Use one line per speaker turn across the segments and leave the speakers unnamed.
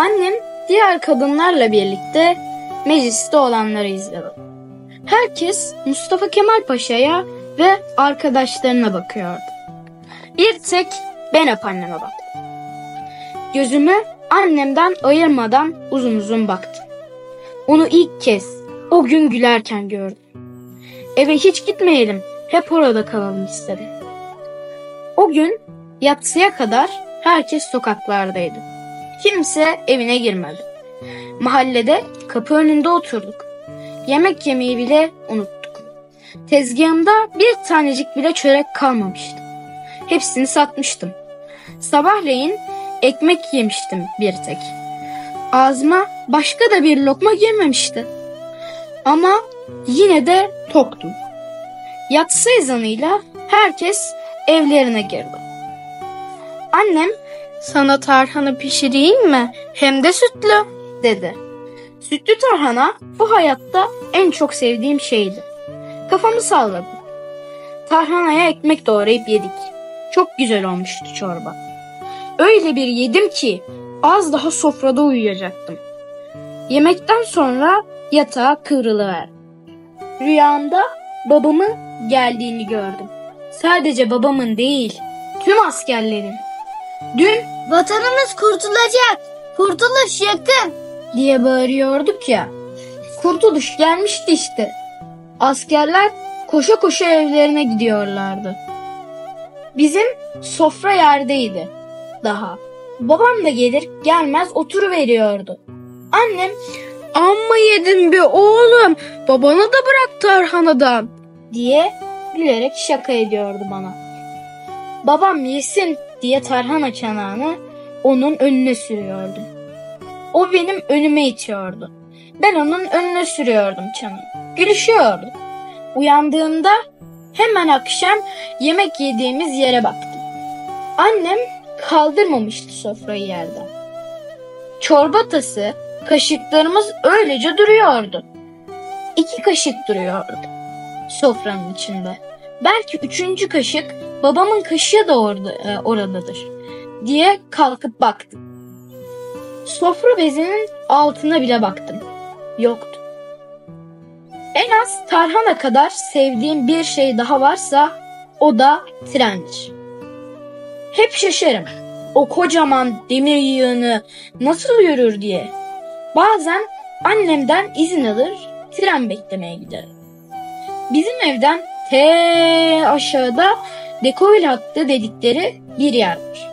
Annem diğer kadınlarla birlikte mecliste olanları izliyordu. Herkes Mustafa Kemal Paşa'ya ve arkadaşlarına bakıyordu. Bir tek ben hep anneme baktım. Gözümü annemden ayırmadan uzun uzun baktım. Onu ilk kez o gün gülerken gördüm. Eve hiç gitmeyelim, hep orada kalalım istedim. O gün yatsıya kadar herkes sokaklardaydı. Kimse evine girmedi. Mahallede kapı önünde oturduk. Yemek yemeyi bile unuttuk. Tezgahımda bir tanecik bile çörek kalmamıştı. Hepsini satmıştım. Sabahleyin ekmek yemiştim bir tek. Ağzıma başka da bir lokma girmemişti. Ama yine de toktum. Yatsı ezanıyla herkes evlerine girdi. Annem, "Sana tarhana pişireyim mi? Hem de sütlü," dedi. Sütlü tarhana bu hayatta en çok sevdiğim şeydi. Kafamı salladım. Tarhanaya ekmek doğrayıp yedik. Çok güzel olmuştu çorba. Öyle bir yedim ki az daha sofrada uyuyacaktım. Yemekten sonra yatağa kıvrılıverdim. Rüyamda babamın geldiğini gördüm. Sadece babamın değil, tüm askerlerin. Dün
"Vatanımız kurtulacak, kurtuluş yakın,"
diye bağırıyorduk ya. Kurtuluş gelmişti işte. Askerler koşa koşa evlerine gidiyorlardı. Bizim sofra yerdeydi daha. Babam da gelir gelmez oturuveriyordu. Annem, "Amma yedin be oğlum, babana da bırak tarhanadan," diye gülerek şaka ediyordu bana. Babam yesin diye tarhana çanağını onun önüne sürüyordum. O benim önüme itiyordu. Ben onun önüne sürüyordum çanağı. Gülüşüyorduk. Uyandığımda hemen akşam yemek yediğimiz yere baktım. Annem kaldırmamıştı sofrayı yerden. Çorba tası, kaşıklarımız öylece duruyordu. 2 kaşık duruyordu sofranın içinde. Belki 3. kaşık babamın kaşığı da oradadır diye kalkıp baktım. Sofra bezinin altına bile baktım. Yoktu. En az tarhana kadar sevdiğim bir şey daha varsa o da trendir. Hep şaşarım. O kocaman demir yığını nasıl yürür diye. Bazen annemden izin alır, tren beklemeye giderim. Bizim evden aşağıda Dekoyul hattı dedikleri bir yer var.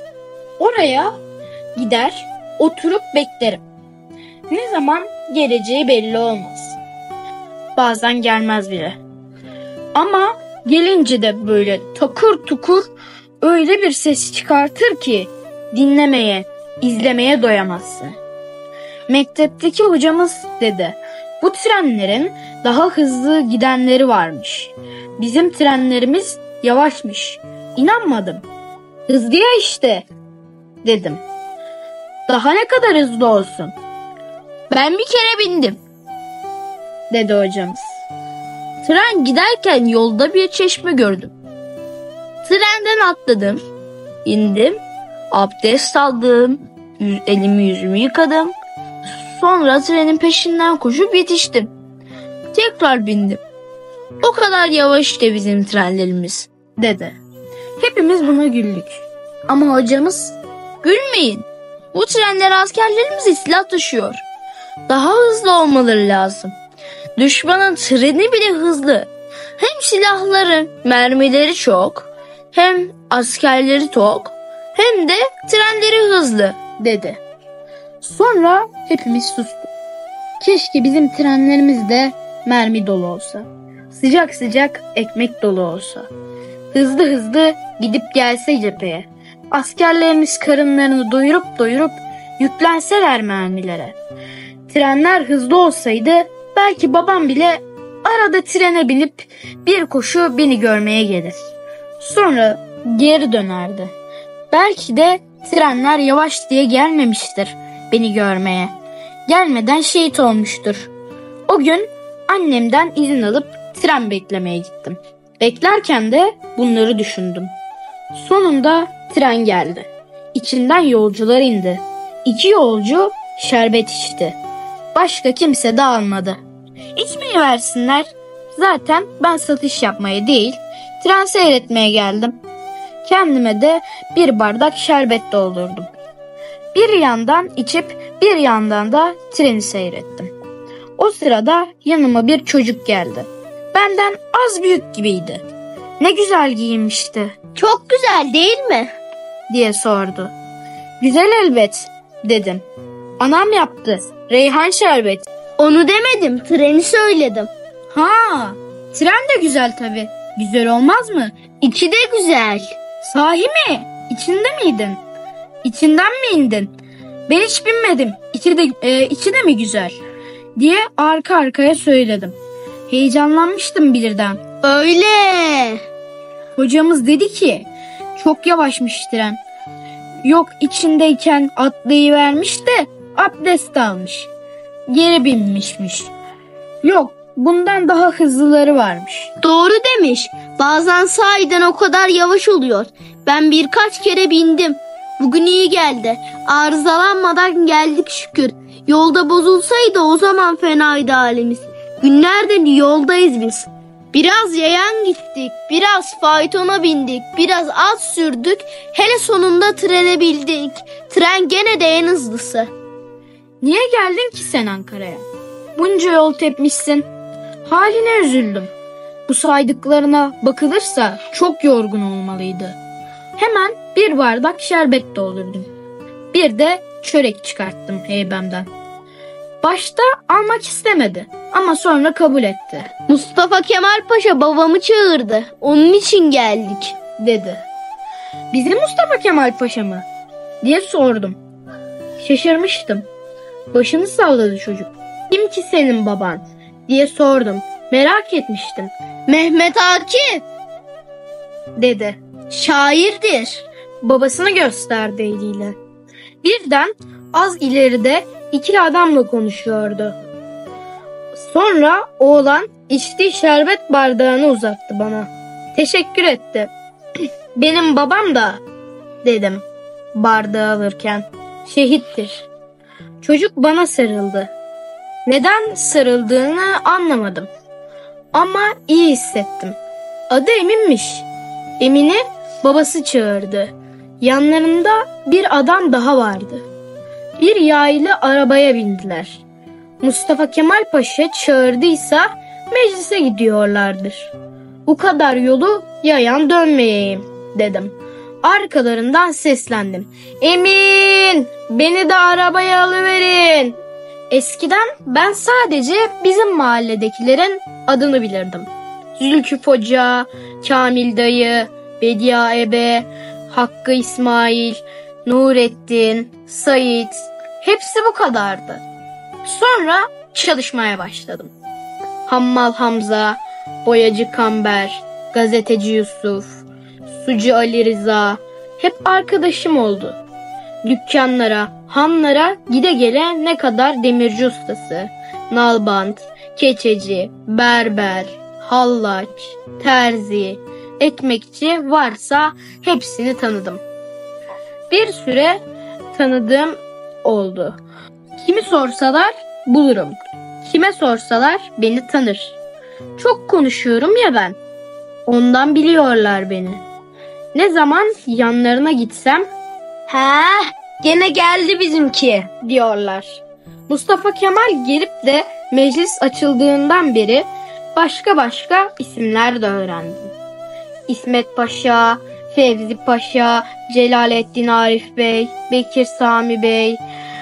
Oraya gider, oturup beklerim. Ne zaman geleceği belli olmaz. Bazen gelmez bile. Ama gelince de böyle takır tukur öyle bir ses çıkartır ki dinlemeye, izlemeye doyamazsın. Mektepteki hocamız dedi, bu trenlerin daha hızlı gidenleri varmış. Bizim trenlerimiz yavaşmış. İnanmadım. Hızlı ya işte, dedim. Daha ne kadar hızlı olsun? Ben bir kere bindim, dedi hocamız. Tren giderken yolda bir çeşme gördüm. Trenden atladım, indim, abdest aldım, elimi yüzümü yıkadım. Sonra trenin peşinden koşup yetiştim. Tekrar bindim. O kadar yavaş işte bizim trenlerimiz, dedi. Hepimiz buna güldük. Ama hocamız, gülmeyin. Bu trenler askerlerimiz silah taşıyor. Daha hızlı olmaları lazım. Düşmanın treni bile hızlı. Hem silahları, mermileri çok, hem askerleri tok, hem de trenleri hızlı, dedi. Sonra hepimiz sustuk. Keşke bizim trenlerimiz de mermi dolu olsa. Sıcak sıcak ekmek dolu olsa. Hızlı hızlı gidip gelse cepheye. Askerlerimiz karınlarını doyurup yüklenseler mermilere. Trenler hızlı olsaydı belki babam bile arada trene binip bir koşu beni görmeye gelir. Sonra geri dönerdi. Belki de trenler yavaş diye gelmemiştir beni görmeye. Gelmeden şehit olmuştur. O gün annemden izin alıp tren beklemeye gittim. Beklerken de bunları düşündüm. Sonunda tren geldi. İçinden yolcular indi. 2 yolcu şerbet içti. Başka kimse de almadı. İçmeyi versinler. Zaten ben satış yapmaya değil, tren seyretmeye geldim. Kendime de bir bardak şerbet doldurdum. Bir yandan içip bir yandan da treni seyrettim. O sırada yanıma bir çocuk geldi. Benden az büyük gibiydi. Ne güzel giyinmişti
Çok güzel değil mi?
diye sordu. Güzel elbet dedim. Anam yaptı. Reyhan şerbet.
Onu demedim, treni söyledim.
Ha, tren de güzel tabii. Güzel olmaz mı?
İçi de güzel.
Sahi mi? İçinde miydin? İçinden mi indin? Ben hiç binmedim. İçi de mi güzel? Diye arka arkaya söyledim. Heyecanlanmıştım birden.
Öyle.
Hocamız dedi ki çok yavaşmış tren. Yok içindeyken atlayıvermiş de abdest almış. Geri binmişmiş. Yok bundan daha hızlıları varmış.
Doğru demiş. Bazen sahiden o kadar yavaş oluyor. Ben birkaç kere bindim. Bugün iyi geldi. Arızalanmadan geldik şükür. Yolda bozulsaydı o zaman fenaydı halimiz. Günlerden yoldayız biz. Biraz yayan gittik, biraz faytona bindik, biraz at sürdük. Hele sonunda trene bindik. Tren gene de en hızlısı.
Niye geldin ki sen Ankara'ya? Bunca yol tepmişsin. Haline üzüldüm. Bu saydıklarına bakılırsa çok yorgun olmalıydı. Hemen bir bardak şerbet doldurdum. Bir de çörek çıkarttım heybemden. Başta almak istemedi ama sonra kabul etti.
Mustafa Kemal Paşa babamı çağırdı. Onun için geldik,
dedi. Bizim Mustafa Kemal Paşa mı? Diye sordum. Şaşırmıştım. Başını salladı çocuk. Kim ki senin baban? Diye sordum. Merak etmiştim.
Mehmet Akif
Dedi.
şairdir.
Babasını gösterdi eliyle. Birden az ileride 2 adamla konuşuyordu. Sonra oğlan içtiği şerbet bardağını uzattı bana. Teşekkür etti. Benim babam da dedim bardağı alırken. Şehittir. Çocuk bana sarıldı. Neden sarıldığını anlamadım. Ama iyi hissettim. Adı Emin'miş. Emin'i babası çağırdı. Yanlarında bir adam daha vardı. Bir yaylı arabaya bindiler. Mustafa Kemal Paşa çağırdıysa meclise gidiyorlardır. Bu kadar yolu yayan dönmeyeyim dedim. Arkalarından seslendim. Emin, beni de arabaya alıverin. Eskiden ben sadece bizim mahalledekilerin adını bilirdim. Zülküf Hoca, Kamil Dayı, Bedia Ebe, Hakkı İsmail, Nurettin, Sait, hepsi bu kadardı. Sonra çalışmaya başladım. Hammal Hamza, Boyacı Kamber, Gazeteci Yusuf, Sucu Ali Rıza hep arkadaşım oldu. Dükkanlara, hanlara gide gele ne kadar demirci ustası, nalbant, keçeci, berber, hallaç, terzi, ekmekçi varsa hepsini tanıdım. Bir süre tanıdığım oldu. Kimi sorsalar bulurum. Kime sorsalar beni tanır. Çok konuşuyorum ya ben. Ondan biliyorlar beni. Ne zaman yanlarına gitsem
Ha, gene geldi bizimki
diyorlar. Mustafa Kemal gelip de meclis açıldığından beri başka isimler de öğrendim. İsmet Paşa, Fevzi Paşa, Celalettin Arif Bey, Bekir Sami Bey.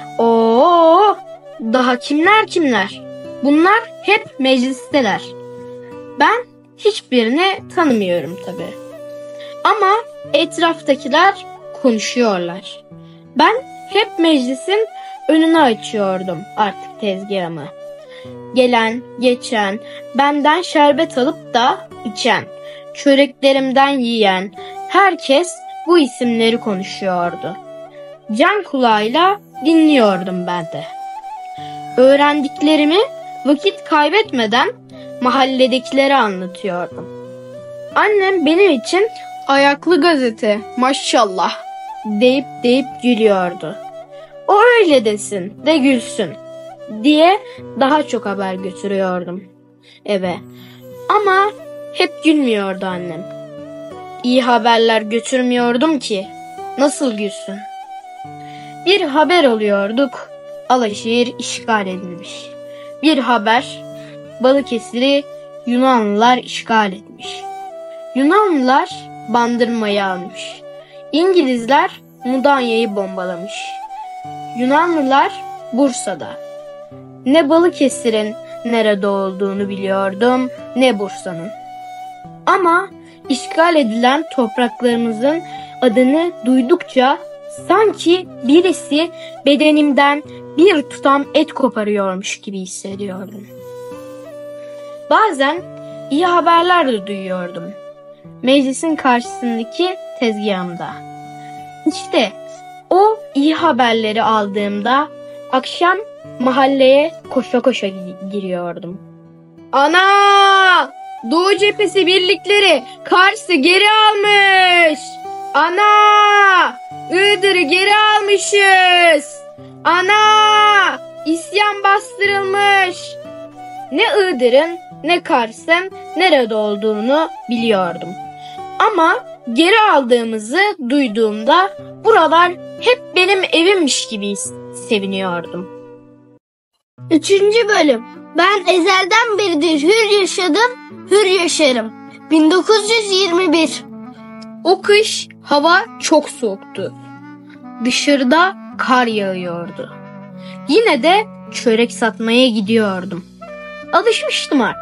Oo, daha kimler? Bunlar hep meclisteler. Ben hiçbirini tanımıyorum tabii. Ama etraftakiler konuşuyorlar. Ben hep meclisin önünü açıyordum artık tezgahımı. Gelen, geçen, benden şerbet alıp da içen, çöreklerimden yiyen, herkes bu isimleri konuşuyordu. Can kulağıyla dinliyordum ben de. Öğrendiklerimi vakit kaybetmeden mahalledekilere anlatıyordum. Annem benim için ayaklı gazete maşallah deyip gülüyordu. O öyle desin de gülsün diye daha çok haber götürüyordum eve. Ama hep gülmüyordu annem. İyi haberler götürmüyordum ki nasıl gülsün? Bir haber alıyorduk, Alaşehir işgal edilmiş. Bir haber, Balıkesir'i Yunanlılar işgal etmiş. Yunanlılar Bandırma'yı almış. İngilizler Mudanya'yı bombalamış. Yunanlılar Bursa'da. Ne Balıkesir'in nerede olduğunu biliyordum, ne Bursa'nın. Ama işgal edilen topraklarımızın adını duydukça sanki birisi bedenimden bir tutam et koparıyormuş gibi hissediyordum. Bazen iyi haberler de duyuyordum. Meclisin karşısındaki tezgahımda. İşte o iyi haberleri aldığımda akşam mahalleye koşa koşa giriyordum. Ana! Doğu Cephesi birlikleri Kars'ı geri almış! Ana! Iğdır'ı geri almışız! Ana! İsyan bastırılmış! Ne Iğdır'ın ne Kars'ın nerede olduğunu biliyordum. Ama geri aldığımızı duyduğumda buralar hep benim evimmiş gibi seviniyordum.
3. bölüm. Ben ezelden beridir hür yaşadım, hür yaşarım. 1921.
O kış hava çok soğuktu. Dışarıda kar yağıyordu. Yine de çörek satmaya gidiyordum. Alışmıştım artık.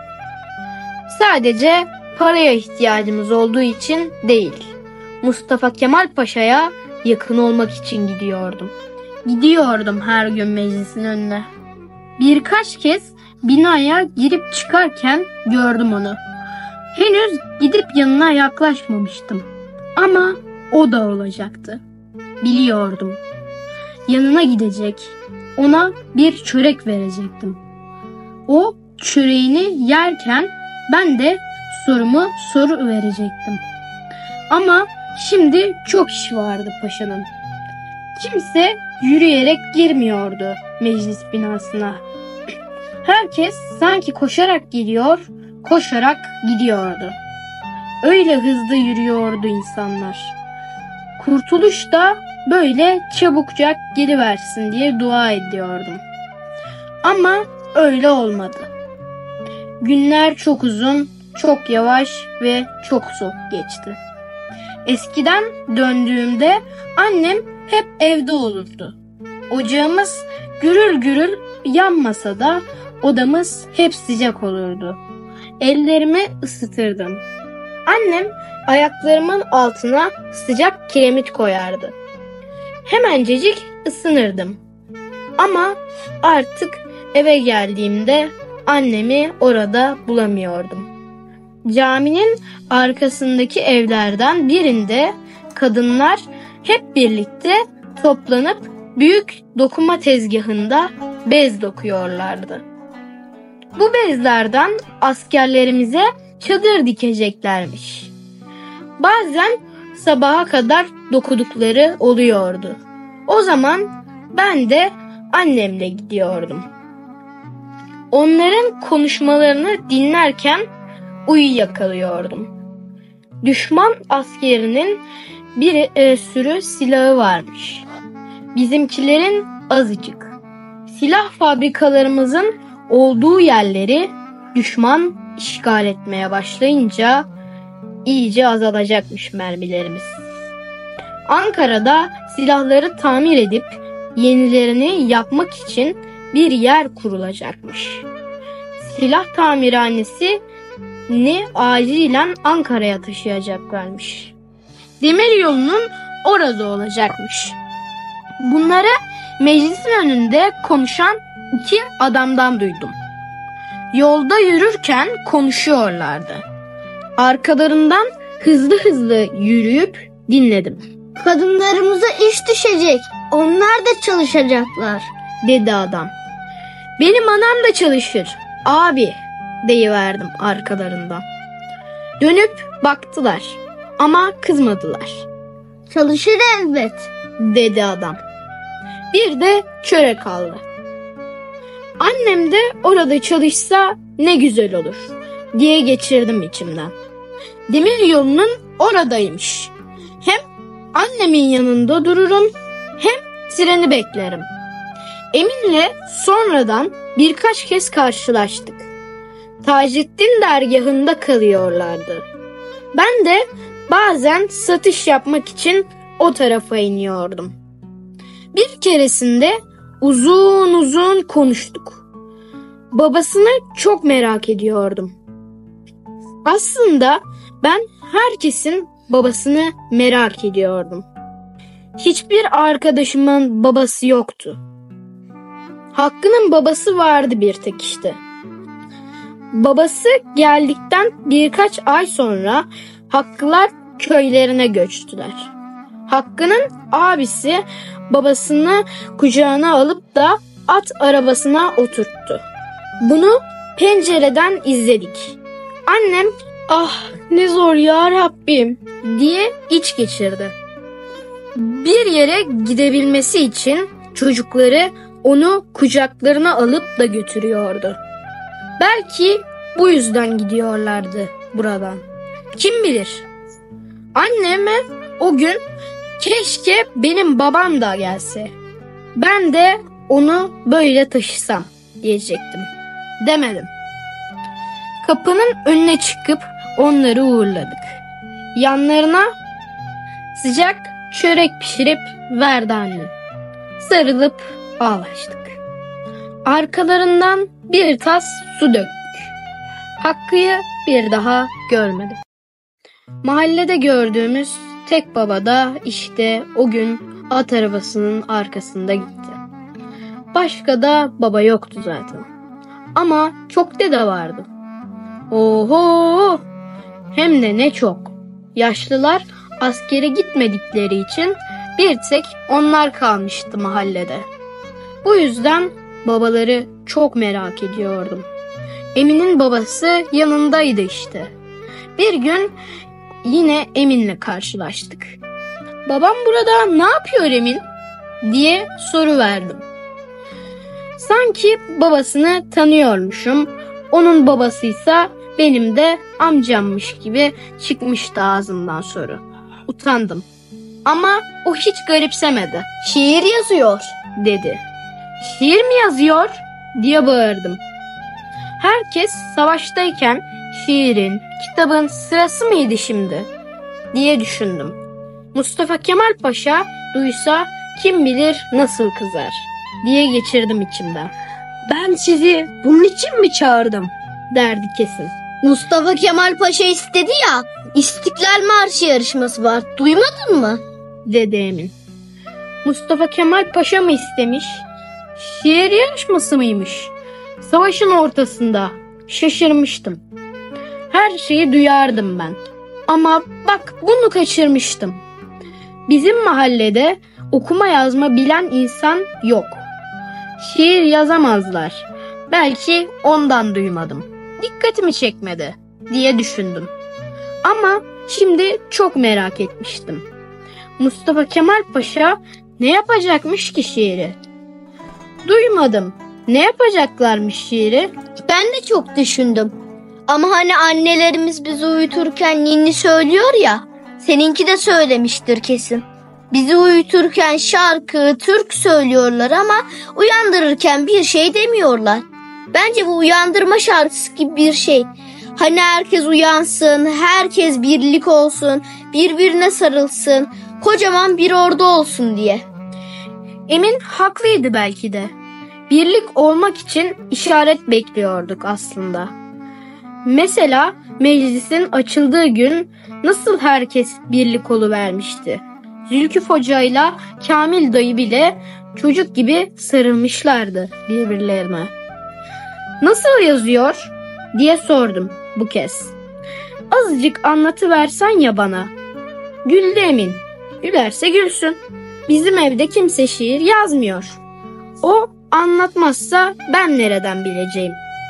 Sadece paraya ihtiyacımız olduğu için değil, Mustafa Kemal Paşa'ya yakın olmak için gidiyordum. Gidiyordum her gün meclisin önüne. Birkaç kez binaya girip çıkarken gördüm onu. Henüz gidip yanına yaklaşmamıştım. Ama o da olacaktı. Biliyordum. Yanına gidecek, ona bir çörek verecektim. O çöreğini yerken ben de soru verecektim. Ama şimdi çok iş vardı paşanın. Kimse yürüyerek girmiyordu meclis binasına. Herkes sanki koşarak geliyor, koşarak gidiyordu. Öyle hızlı yürüyordu insanlar. Kurtuluş da böyle çabukça geliversin diye dua ediyordum. Ama öyle olmadı. Günler çok uzun, çok yavaş ve çok soğuk geçti. Eskiden döndüğümde annem hep evde olurdu. Ocağımız gürül gürül yanmasa da odamız hep sıcak olurdu. Ellerimi ısıtırdım. Annem ayaklarımın altına sıcak kiremit koyardı. Hemencecik ısınırdım. Ama artık eve geldiğimde annemi orada bulamıyordum. Caminin arkasındaki evlerden birinde kadınlar hep birlikte toplanıp büyük dokuma tezgahında bez dokuyorlardı. Bu bezlerden askerlerimize çadır dikeceklermiş. Bazen sabaha kadar dokudukları oluyordu. O zaman ben de annemle gidiyordum. Onların konuşmalarını dinlerken uyuyakalıyordum. Düşman askerinin bir sürü silahı varmış. Bizimkilerin azıcık. Silah fabrikalarımızın olduğu yerleri düşman işgal etmeye başlayınca iyice azalacakmış mermilerimiz. Ankara'da silahları tamir edip yenilerini yapmak için bir yer kurulacakmış. Silah tamirhanesi acilen Ankara'ya taşıyacaklarmış. Demiryolunun orada olacakmış. Bunları meclisin önünde konuşan 2 adamdan duydum. Yolda yürürken konuşuyorlardı. Arkalarından hızlı hızlı yürüyüp dinledim.
Kadınlarımıza iş düşecek. Onlar da çalışacaklar,
dedi adam. Benim anam da çalışır abi, deyiverdim arkalarından. Dönüp baktılar ama kızmadılar.
Çalışır elbet,
dedi adam. Bir de çörek kaldı. Annem de orada çalışsa ne güzel olur diye geçirdim içimden. Demir yolunun oradaymış. Hem annemin yanında dururum hem treni beklerim. Emin'le sonradan birkaç kez karşılaştık. Taceddin dergahında kalıyorlardı. Ben de bazen satış yapmak için o tarafa iniyordum. Bir keresinde uzun uzun konuştuk. Babasını çok merak ediyordum. Aslında ben herkesin babasını merak ediyordum. Hiçbir arkadaşımın babası yoktu. Hakkı'nın babası vardı bir tek işte. Babası geldikten birkaç ay sonra Hakkılar köylerine göçtüler. Hakkı'nın abisi babasını kucağına alıp da at arabasına oturttu. Bunu pencereden izledik. Annem "Ah ne zor ya Rabbim" diye iç geçirdi. Bir yere gidebilmesi için çocukları onu kucaklarına alıp da götürüyordu. Belki bu yüzden gidiyorlardı buradan. Kim bilir? Anneme o gün "Keşke benim babam da gelse. Ben de onu böyle taşısam" diyecektim. Demedim. Kapının önüne çıkıp onları uğurladık. Yanlarına sıcak çörek pişirip verdi annem. Sarılıp ağlaştık. Arkalarından bir tas su döktük. Hakkı'yı bir daha görmedim. Mahallede gördüğümüz tek baba da işte o gün at arabasının arkasında gitti. Başka da baba yoktu zaten. Ama çok dede vardı. Oho! Hem de ne çok. Yaşlılar askere gitmedikleri için bir tek onlar kalmıştı mahallede. Bu yüzden babaları çok merak ediyordum. Emin'in babası yanındaydı işte. Bir gün yine Emin'le karşılaştık. "Babam burada ne yapıyor Emin?" diye soru verdim. Sanki babasını tanıyormuşum. Onun babasıysa benim de amcammış gibi çıkmıştı ağzımdan soru. Utandım. Ama o hiç garipsemedi.
Şiir yazıyor
dedi. "Şiir mi yazıyor?" diye bağırdım. Herkes savaştayken şiirin, kitabın sırası mıydı şimdi diye düşündüm. Mustafa Kemal Paşa duysa kim bilir nasıl kızar diye geçirdim içimden. "Ben sizi bunun için mi çağırdım?" derdi kesin.
Mustafa Kemal Paşa istedi ya, İstiklal Marşı yarışması var. Duymadın mı?
dedi Emin. Mustafa Kemal Paşa mı istemiş? Şiir yarışması mıymış? Savaşın ortasında. Şaşırmıştım. Her şeyi duyardım ben. Ama bak bunu kaçırmıştım. Bizim mahallede okuma yazma bilen insan yok. Şiir yazamazlar. Belki ondan duymadım. Dikkatimi çekmedi diye düşündüm. Ama şimdi çok merak etmiştim. Mustafa Kemal Paşa ne yapacakmış ki şiiri? Duymadım. Ne yapacaklarmış şiiri?
Ben de çok düşündüm. Ama hani annelerimiz bizi uyuturken ninni söylüyor ya, seninki de söylemiştir kesin. Bizi uyuturken şarkı, türkü söylüyorlar ama uyandırırken bir şey demiyorlar. Bence bu uyandırma şarkısı gibi bir şey. Hani herkes uyansın, herkes birlik olsun, birbirine sarılsın, kocaman bir ordu olsun diye.
Emin haklıydı belki de. Birlik olmak için işaret bekliyorduk aslında. Mesela meclisin açıldığı gün nasıl herkes birlik oluvermişti. Zülküf Hoca ile Kamil dayı bile çocuk gibi sarılmışlardı birbirlerine. "Nasıl yazıyor?" diye sordum bu kez. "Azıcık anlatıversen ya bana." Güldü Emin. "Gülerse gülsün. Bizim evde kimse şiir yazmıyor. O anlatmazsa ben nereden bileceğim?"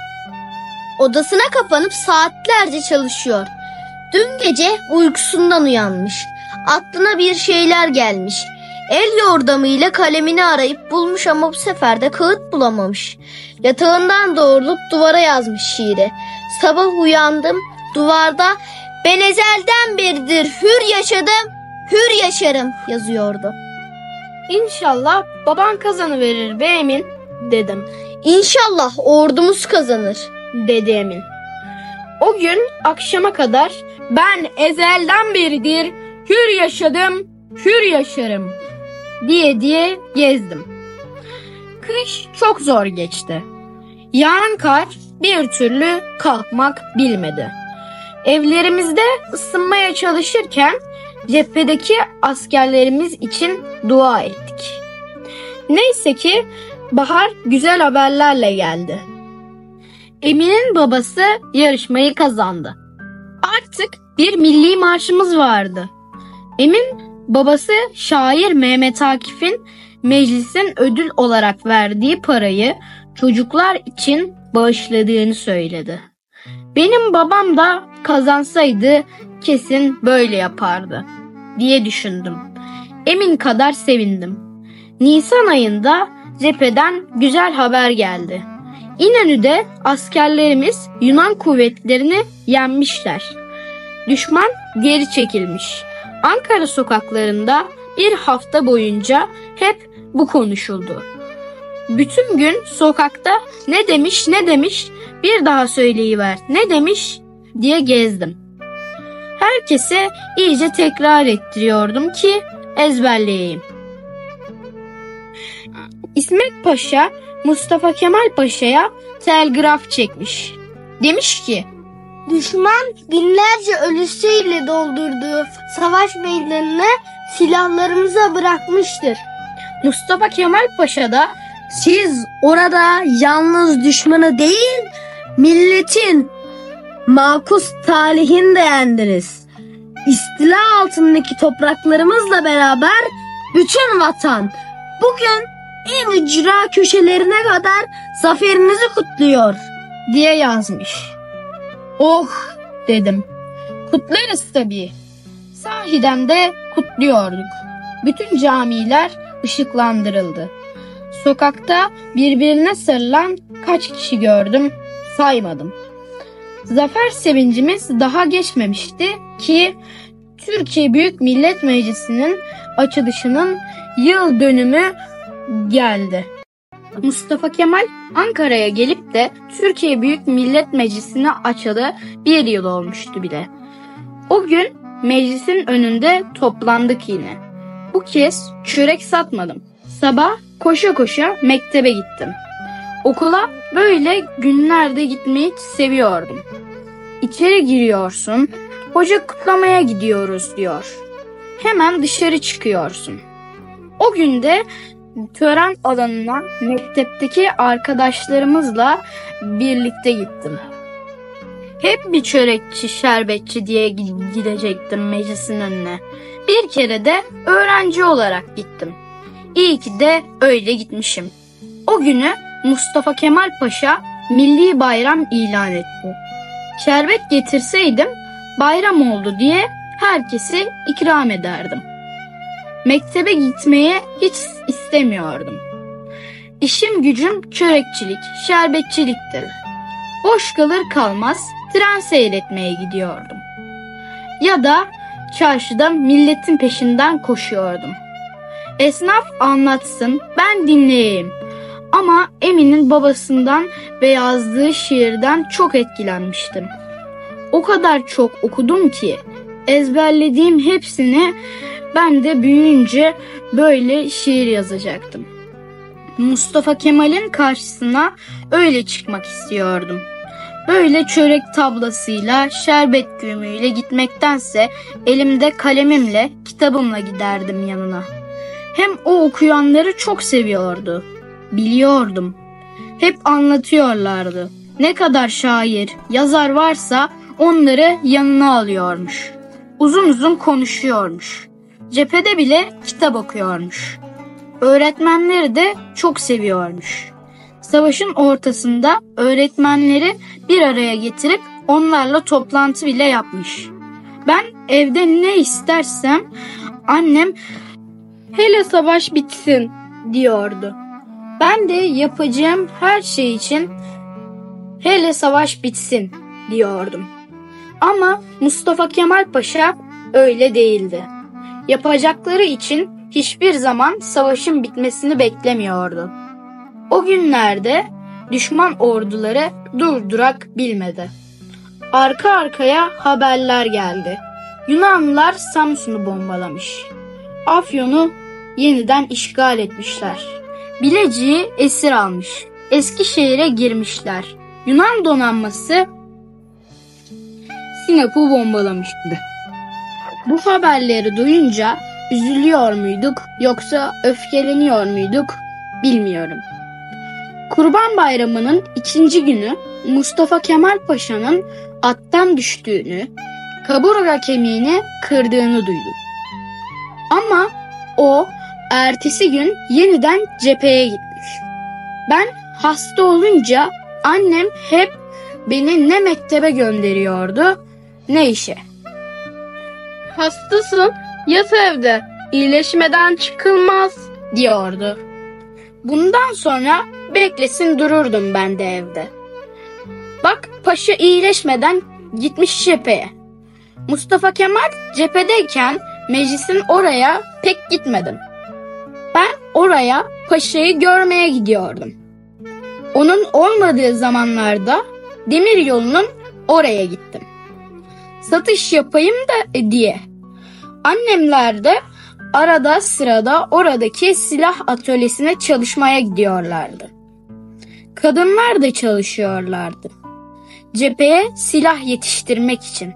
Odasına kapanıp saatlerce çalışıyor. Dün gece uykusundan uyanmış. Aklına bir şeyler gelmiş. El yordamıyla kalemini arayıp bulmuş ama bu sefer de kağıt bulamamış. Yatağından doğrulup duvara yazmış şiiri. Sabah uyandım, duvarda "Ben ezelden beridir hür yaşadım, hür yaşarım" yazıyordu.
İnşallah baban kazanıverir be Emin, dedim.
"İnşallah ordumuz kazanır,"
dedi Emin. O gün akşama kadar "Ben ezelden beridir hür yaşadım, hür yaşarım" diye gezdim. Kış çok zor geçti. Yağan kar bir türlü kalkmak bilmedi. Evlerimizde ısınmaya çalışırken cephedeki askerlerimiz için dua ettik. Neyse ki bahar güzel haberlerle geldi. Emin'in babası yarışmayı kazandı. Artık bir milli marşımız vardı. Emin babası şair Mehmet Akif'in meclisin ödül olarak verdiği parayı çocuklar için bağışladığını söyledi. Benim babam da kazansaydı kesin böyle yapardı diye düşündüm. Emin kadar sevindim. Nisan ayında cepheden güzel haber geldi. İnönü'de askerlerimiz Yunan kuvvetlerini yenmişler. Düşman geri çekilmiş. Ankara sokaklarında bir hafta boyunca hep bu konuşuldu. Bütün gün sokakta ne demiş, bir daha söyleyiver, ne demiş diye gezdim. Herkese iyice tekrar ettiriyordum ki ezberleyeyim. İsmet Paşa Mustafa Kemal Paşa'ya telgraf çekmiş. Demiş ki,
"Düşman binlerce ölüsüyle doldurduğu savaş meydanını silahlarımıza bırakmıştır."
Mustafa Kemal Paşa da
"Siz orada yalnız düşmanı değil, milletin makus talihini de yendiniz. İstila altındaki topraklarımızla beraber bütün vatan bugün en ücra köşelerine kadar zaferinizi kutluyor"
diye yazmış. Oh dedim. Kutlarız tabii. Sahiden de kutluyorduk. Bütün camiler ışıklandırıldı. Sokakta birbirine sarılan kaç kişi gördüm saymadım. Zafer sevincimiz daha geçmemişti ki Türkiye Büyük Millet Meclisi'nin açılışının yıl dönümü geldi. Mustafa Kemal Ankara'ya gelip de Türkiye Büyük Millet Meclisi'ni açalı 1 yıl olmuştu bile. O gün meclisin önünde toplandık yine. Bu kez çörek satmadım. Sabah koşa koşa mektebe gittim. Okula böyle günlerde gitmeyi seviyordum. İçeri giriyorsun, hoca kutlamaya gidiyoruz diyor. Hemen dışarı çıkıyorsun. O gün de tören alanına mektepteki arkadaşlarımızla birlikte gittim. Hep bir çörekçi, şerbetçi diye gidecektim meclisin önüne. Bir kere de öğrenci olarak gittim. İyi ki de öyle gitmişim. O günü Mustafa Kemal Paşa milli bayram ilan etti. Şerbet getirseydim bayram oldu diye herkese ikram ederdim. Mektebe gitmeye hiç istemiyordum. İşim gücüm çörekçilik, şerbetçilikti. Boş kalır kalmaz tren seyretmeye gidiyordum. Ya da çarşıda milletin peşinden koşuyordum. Esnaf anlatsın, ben dinleyeyim. Ama Emin'in babasından ve yazdığı şiirden çok etkilenmiştim. O kadar çok okudum ki ezberlediğim hepsini ben de büyüyünce böyle şiir yazacaktım. Mustafa Kemal'in karşısına öyle çıkmak istiyordum. Böyle çörek tablasıyla, şerbet güğümüyle gitmektense elimde kalemimle, kitabımla giderdim yanına. Hem o okuyanları çok seviyordu. Biliyordum. Hep anlatıyorlardı. Ne kadar şair, yazar varsa onları yanına alıyormuş. Uzun uzun konuşuyormuş. Cephede bile kitap okuyormuş. Öğretmenleri de çok seviyormuş. Savaşın ortasında öğretmenleri bir araya getirip onlarla toplantı bile yapmış. Ben evde ne istersem annem hele savaş bitsin diyordu. Ben de yapacağım her şey için hele savaş bitsin diyordum. Ama Mustafa Kemal Paşa öyle değildi. Yapacakları için hiçbir zaman savaşın bitmesini beklemiyordu. O günlerde düşman orduları durdurak bilmedi. Arka arkaya haberler geldi. Yunanlılar Samsun'u bombalamış. Afyon'u yeniden işgal etmişler. Bilecik'i esir almış. Eskişehir'e girmişler. Yunan donanması Sinop'u bombalamıştı. Bu haberleri duyunca üzülüyor muyduk yoksa öfkeleniyor muyduk bilmiyorum. Kurban Bayramı'nın 2. günü Mustafa Kemal Paşa'nın attan düştüğünü, kaburga kemiğini kırdığını duydum. Ama o ertesi gün yeniden cepheye gitmiş. Ben hasta olunca annem hep beni ne mektebe gönderiyordu ne işe. Hastasın, yat evde, iyileşmeden çıkılmaz diyordu. Bundan sonra beklesin dururdum ben de evde. Bak paşa iyileşmeden gitmiş cepheye. Mustafa Kemal cephedeyken meclisin oraya pek gitmedim. Ben oraya paşayı görmeye gidiyordum. Onun olmadığı zamanlarda demir yolunun oraya gittim. Satış yapayım da diye. Annemler de arada sırada oradaki silah atölyesine çalışmaya gidiyorlardı. Kadınlar da çalışıyorlardı. Cepheye silah yetiştirmek için.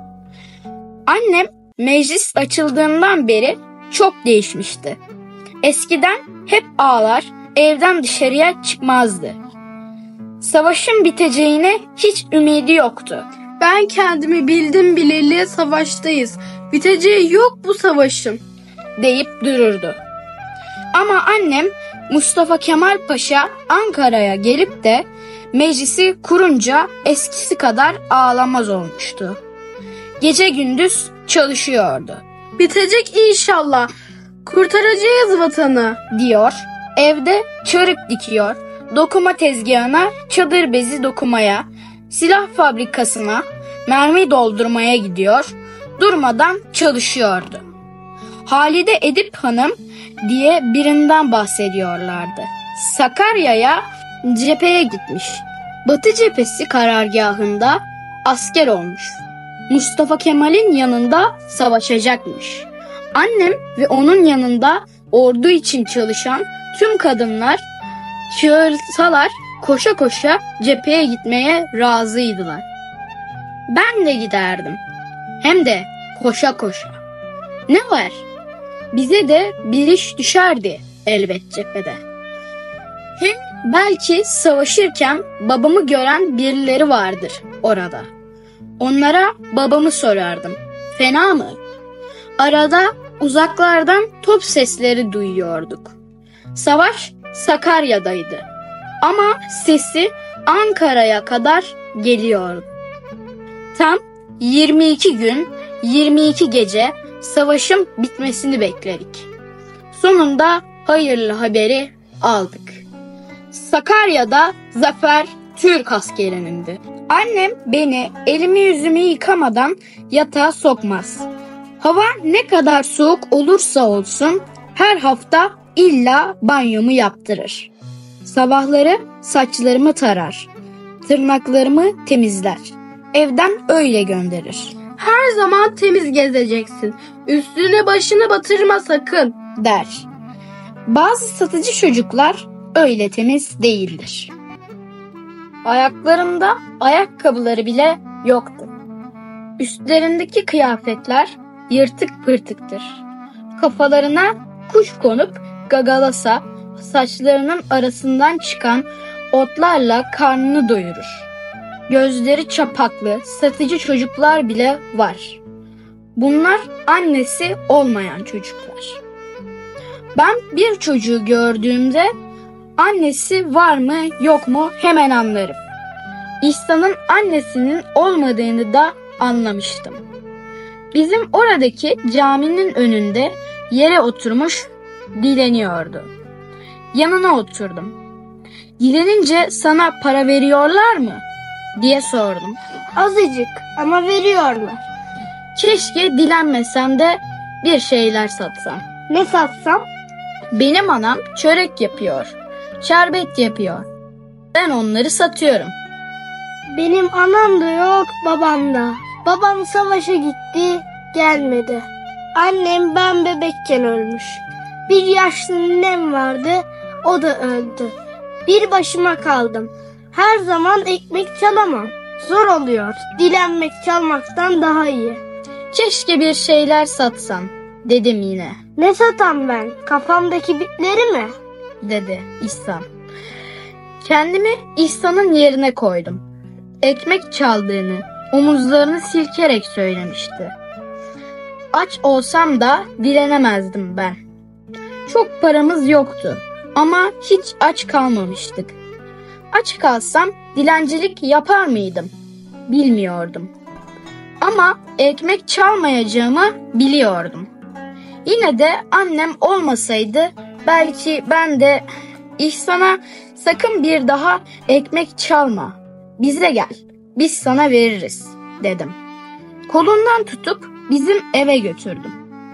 Annem meclis açıldığından beri çok değişmişti. Eskiden hep ağlar, evden dışarıya çıkmazdı. Savaşın biteceğine hiç ümidi yoktu. Ben kendimi bildim bileli savaştayız. Biteceği yok bu savaşın deyip dururdu. Ama annem Mustafa Kemal Paşa Ankara'ya gelip de meclisi kurunca eskisi kadar ağlamaz olmuştu. Gece gündüz çalışıyordu. Bitecek inşallah, kurtaracağız vatanı diyor. Evde çarık dikiyor, dokuma tezgahına çadır bezi dokumaya, silah fabrikasına mermi doldurmaya gidiyor, durmadan çalışıyordu. Halide Edip Hanım diye birinden bahsediyorlardı. Sakarya'ya cepheye gitmiş. Batı cephesi karargahında asker olmuş. Mustafa Kemal'in yanında savaşacakmış. Annem ve onun yanında ordu için çalışan tüm kadınlar çağırsalar koşa koşa cepheye gitmeye razıydılar. Ben de giderdim. Hem de koşa koşa. Ne var? Bize de bir iş düşerdi elbet cephede. Hem belki savaşırken babamı gören birileri vardır orada. Onlara babamı sorardım. Fena mı? Arada uzaklardan top sesleri duyuyorduk. Savaş Sakarya'daydı. Ama sesi Ankara'ya kadar geliyordu. Tam 22 gün, 22 gece savaşın bitmesini bekledik. Sonunda hayırlı haberi aldık. Sakarya'da zafer Türk askerinindi. Annem beni elimi yüzümü yıkamadan yatağa sokmaz. Hava ne kadar soğuk olursa olsun her hafta illa banyomu yaptırır. Sabahları saçlarımı tarar, tırnaklarımı temizler. Evden öyle gönderir. Her zaman temiz gezeceksin. Üstüne başını batırma sakın der. Bazı satıcı çocuklar öyle temiz değildir. Ayaklarında ayakkabıları bile yoktu. Üstlerindeki kıyafetler yırtık pırtıktır. Kafalarına kuş konup gagalasa saçlarının arasından çıkan otlarla karnını doyurur. Gözleri çapaklı satıcı çocuklar bile var. Bunlar annesi olmayan çocuklar. Ben bir çocuğu gördüğümde annesi var mı yok mu hemen anlarım. İhsan'ın annesinin olmadığını da anlamıştım. Bizim oradaki caminin önünde yere oturmuş dileniyordu. Yanına oturdum. Dilenince sana para veriyorlar mı diye sordum.
Azıcık ama veriyorlar.
Keşke dilenmesem de bir şeyler satsam.
Ne satsam?
Benim anam çörek yapıyor, şerbet yapıyor. Ben onları satıyorum.
Benim anam da yok, babam da. Babam savaşa gitti, gelmedi. Annem ben bebekken ölmüş. Bir yaşlı ninem vardı, o da öldü. Bir başıma kaldım. Her zaman ekmek çalamam. Zor oluyor. Dilenmek çalmaktan daha iyi.
Keşke bir şeyler satsan dedim yine.
Ne satam ben? Kafamdaki bitleri mi?
Dedi İhsan. Kendimi İhsan'ın yerine koydum. Ekmek çaldığını, omuzlarını silkerek söylemişti. Aç olsam da dilenemezdim ben. Çok paramız yoktu ama hiç aç kalmamıştık. Aç kalsam dilencilik yapar mıydım? Bilmiyordum. Ama ekmek çalmayacağımı biliyordum. Yine de annem olmasaydı belki ben de İhsan'a sakın bir daha ekmek çalma. Bize gel, biz sana veririz dedim. Kolundan tutup bizim eve götürdüm.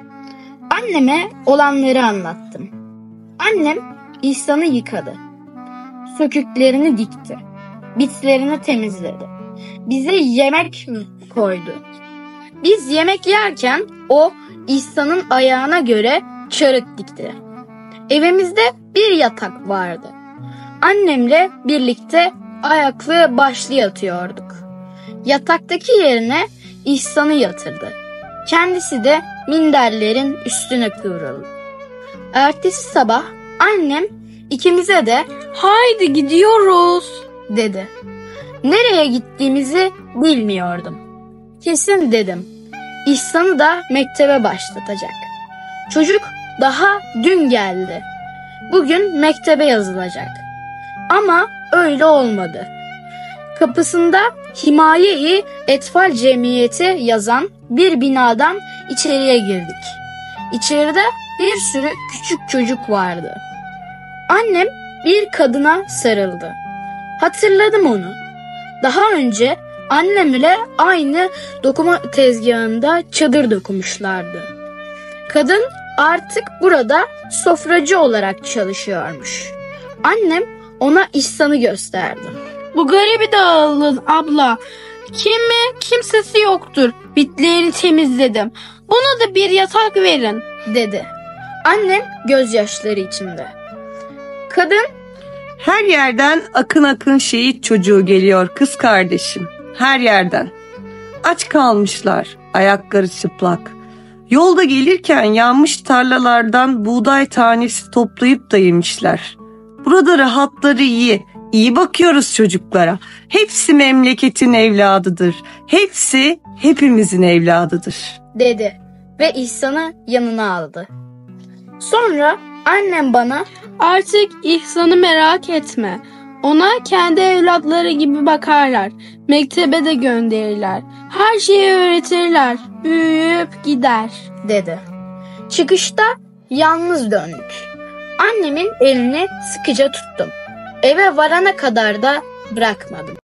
Anneme olanları anlattım. Annem İhsan'ı yıkadı. Söküklerini dikti. Bitlerini temizledi. Bize yemek koydu. Biz yemek yerken o İhsan'ın ayağına göre çarık dikti. Evimizde bir yatak vardı. Annemle birlikte ayaklı başlı yatıyorduk. Yataktaki yerine İhsan'ı yatırdı. Kendisi de minderlerin üstüne kıvrıldı. Ertesi sabah annem ikimize de "Haydi gidiyoruz" dedi. Nereye gittiğimizi bilmiyordum. Kesin dedim, İhsan'ı da mektebe başlatacak. Çocuk daha dün geldi. Bugün mektebe yazılacak. Ama öyle olmadı. Kapısında Himaye-i Etfal Cemiyeti yazan bir binadan içeriye girdik. İçeride bir sürü küçük çocuk vardı. Annem bir kadına sarıldı. Hatırladım onu. Daha önce annemle aynı dokuma tezgahında çadır dokumuşlardı. Kadın artık burada sofracı olarak çalışıyormuş. Annem ona İhsan'ı gösterdi.
Bu garibi de alın abla. Kimsesi yoktur. Bitlerini temizledim. Buna da bir yatak verin
dedi. Annem gözyaşları içinde. Kadın,
her yerden akın akın şehit çocuğu geliyor kız kardeşim. Her yerden. Aç kalmışlar, ayakları çıplak. Yolda gelirken yanmış tarlalardan buğday tanesi toplayıp da yemişler. Burada rahatları iyi. İyi bakıyoruz çocuklara. Hepsi memleketin evladıdır. Hepsi hepimizin evladıdır.
dedi ve İhsan'ı yanına aldı. Sonra annem bana,
Artık İhsan'ı merak etme. Ona kendi evlatları gibi bakarlar. Mektebe de gönderirler. Her şeyi öğretirler. Büyüyüp gider.
dedi. Çıkışta yalnız döndük. Annemin elini sıkıca tuttum. Eve varana kadar da bırakmadım.